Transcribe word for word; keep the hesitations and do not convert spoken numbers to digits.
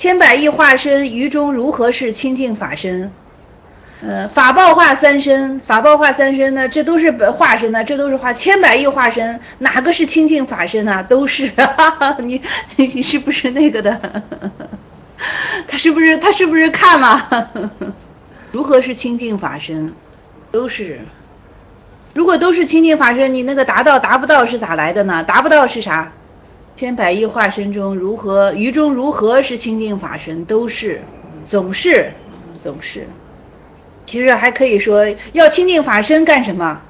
千百亿化身，于中如何是清净法身？呃，法报化三身，法报化三身呢，这都是化身呢，这都是化千百亿化身，哪个是清净法身呢？都是，哈哈，你你是不是那个的？他是不是他是不是看了？如何是清净法身？都是。如果都是清净法身，你那个达到达不到是咋来的呢？达不到是啥？千百亿化身中如何于中如何是清净法身？都是，总是，总是。其实还可以说，要清净法身干什么？